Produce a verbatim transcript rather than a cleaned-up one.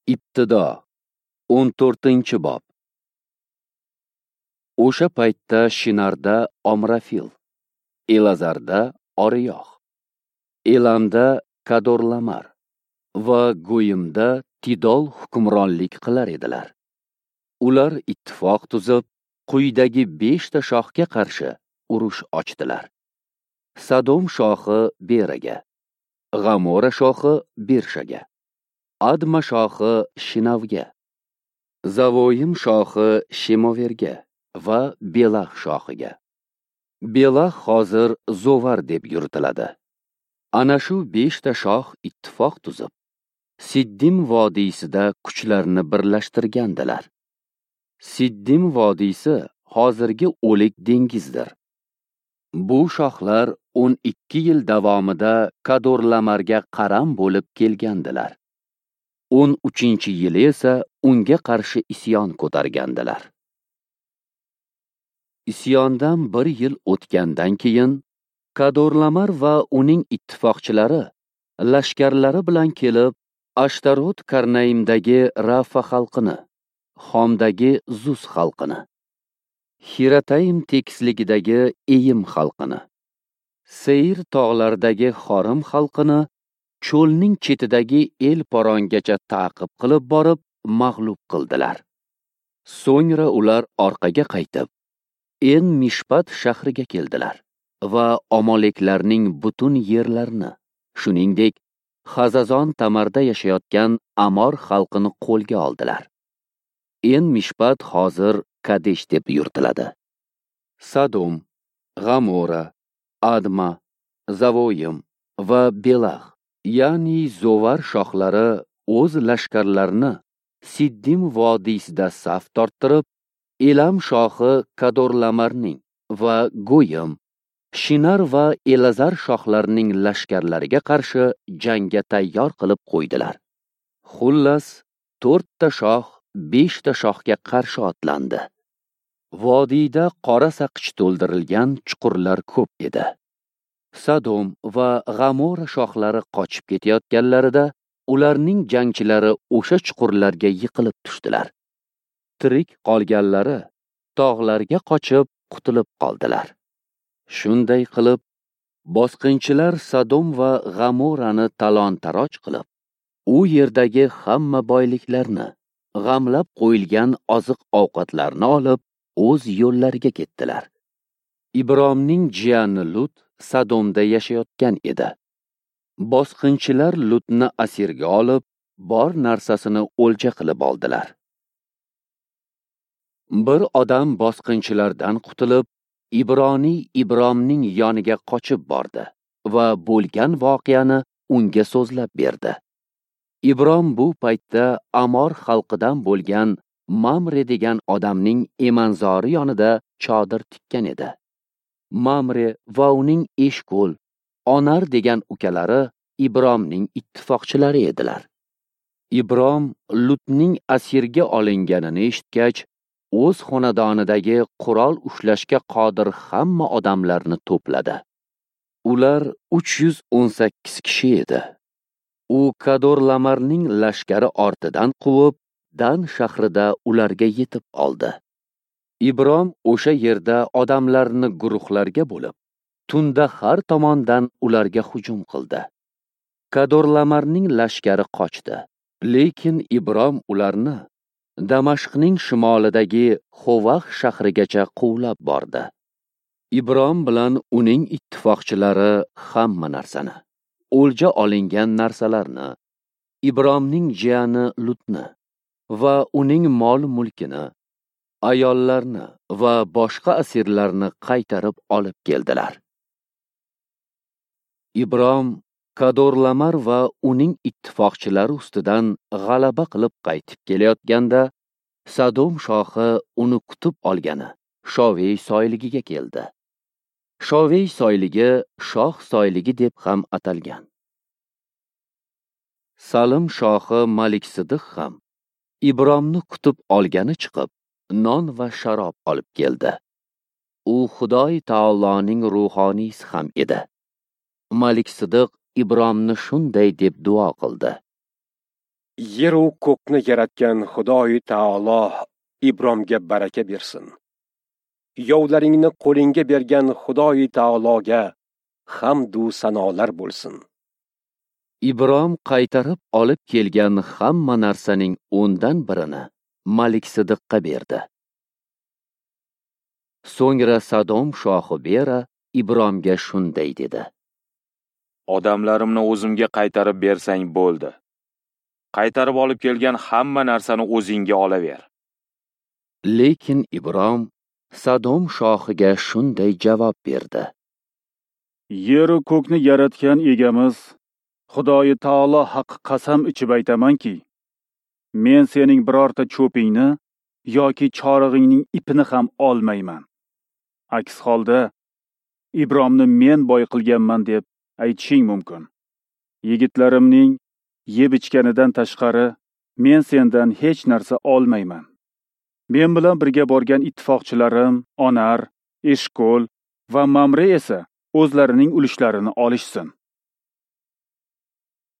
Ibtido o'n to'rtinchi bob. O'sha paytda Shinarda Omrafil, Elazarda Oriyoh, Elamda Kadorlamar va Goyimda Tidol hukmronlik qilar edilar. Ular ittifoq tuzib, quyidagi beshta shohga qarshi urush ochdilar. Sadom shohi Beraga, G'amora shohi Birshaga, Adma shohi Shinavga, Zavoyim shohi Shemoverga va Belah shohiga. Belah hozir Zovar deb yuritiladi. Ana shu beshta shoh ittifoq tuzib, Siddim vodiysida kuchlarni birlashtirgandilar. Siddim vodiysi hozirgi O'lik dengizdir. Bu shohlar o'n ikki yil davomida Kadorlamarga qaram bo'lib kelgandilar. o'n uchinchi yili esa unga qarshi isyon ko'targandilar. Isyondan bir yil o'tgandan keyin Kadorlamar va uning ittifoqchilari lashkarlari bilan kelib, Ashtarot Karnaimdagi Rafa xalqini, Xomdagi Zuz xalqini, Hiratayim tekisligidagi Eyim xalqini, Seir tog'laridagi Xorim xalqini, cho'lning chetidagi El Porongacha ta'qib qilib borib, mag'lub qildilar. So'ngra ular orqaga qaytib, En Mishpat shahriga keldilar va Amaleklarning butun yerlarini, shuningdek, Hazazon Tamarda yashayotgan Amor xalqini qo'lga oldilar. En Mishpat hozir Kadesh deb yuritiladi. Sadom, G'amora, Adma, Zavoyim va Belah, ya'ni Zovar shohlari o'z lashkarlarini Siddim vodiysida saf torttirib, Elam shohi Kadorlamarning va Goyim, Shinar va Elazar shohlarining lashkarlariga qarshi jangga tayyor qilib qo'ydilar. Xullas, to'rtta shoh beshta shohga qarshi otlandi. Vodiyda qora saqich to'ldirilgan chuqurlar ko'p edi. Sadom va G'amora shohlari qochib ketayotganlarida ularning jangchilari o'sha chuqurlarga yiqilib tushdilar. Tirik qolganlari tog'larga qochib qutulib qoldilar. Shunday qilib, bosqinchilar Sadom va G'amorani talon-taroj qilib, u yerdagi hamma boyliklarni, g'amlab qo'yilgan oziq-ovqatlarni olib, o'z yo'llariga ketdilar. Ibromning jiyani Lut Sadomda yashayotgan edi. Bosqinchilar Lutni asirga olib, bor narsasini o'lja qilib oldilar. Bir odam bosqinchilardan qutulib, Ibroniy Ibromning yoniga qochib bordi va bo'lgan voqeani unga so'zlab berdi. Ibrom bu paytda Amor xalqidan bo'lgan Mamre degan odamning emanzori yonida chodir tikkan edi. Mamre va uning Eshkol, Onar degan ukalari Ibromning ittifoqchilari edilar. Ibrom Lutning asirga olinganini eshitgach, o'z xonadonidagi qurol ushlashga qodir hamma odamlarni to'pladi. Ular uch yuz o'n sakkiz kishi edi. U Kadorlamarning lashkari ortidan quvib, Dan shahrida ularga yetib oldi. Ibrom o'sha yerda odamlarni guruhlarga bo'lib, tunda har tomondan ularga hujum qildi. Kadorlamarning lashkari qochdi, lekin Ibrom ularni Damashqning shimolidagi Xovax shahrigacha quvlab bordi. Ibrom bilan uning ittifoqchilari hamma narsani, o'lja olingan narsalarni, Ibromning jiyani Lutni va uning mol-mulkini, ayollarni va boshqa asirlarni qaytarib olib keldilar. Ibrom Kadorlamar va uning ittifoqchilari ustidan g'alaba qilib qaytib kelayotganda, Sadom shohi uni kutib olgani Shovey soyligiga keldi. Shovey soyligi shoh soyligi deb ham atalgan. Salim shohi Malik Sidiq ham Ibromni kutib olgani chiqib, non va sharob olib keldi. U Xudoy taoloning ruhoniysi ham edi. Malik Sidiq Ibromni shunday deb duo qildi: Yer u ko'kni yaratgan Xudoy taolo Ibromga baraka bersin. Yovlaringni qo'lingga bergan Xudoy taologa hamd va sanolar bo'lsin. Ibrom qaytarib olib kelgan hamma narsaning o'ndan birini Malik Sidiqqa berdi. So'ngra Sadom shohi Bera Ibromga shunday dedi: Odamlarimni o'zimga qaytarib bersang bo'ldi. Qaytarib olib kelgan hamma narsani o'zingga olaver. Lekin Ibrom Sadom shohiga shunday javob berdi: Yer va ko'kni yaratgan egamiz Xudoy taolo haq qasam ichib aytamanki, men sening birorta cho'pingni yoki chorig'ingning ipini ham olmayman. Aks holda Ibromni men boy qilganman deb aytishing mumkin. Yigitlarimning yeb ichganidan tashqari men sendan hech narsa olmayman. Men bilan birga borgan ittifoqchilarim Onar, Eshkol va Mamre esa o'zlarining ulushlarini olishsin.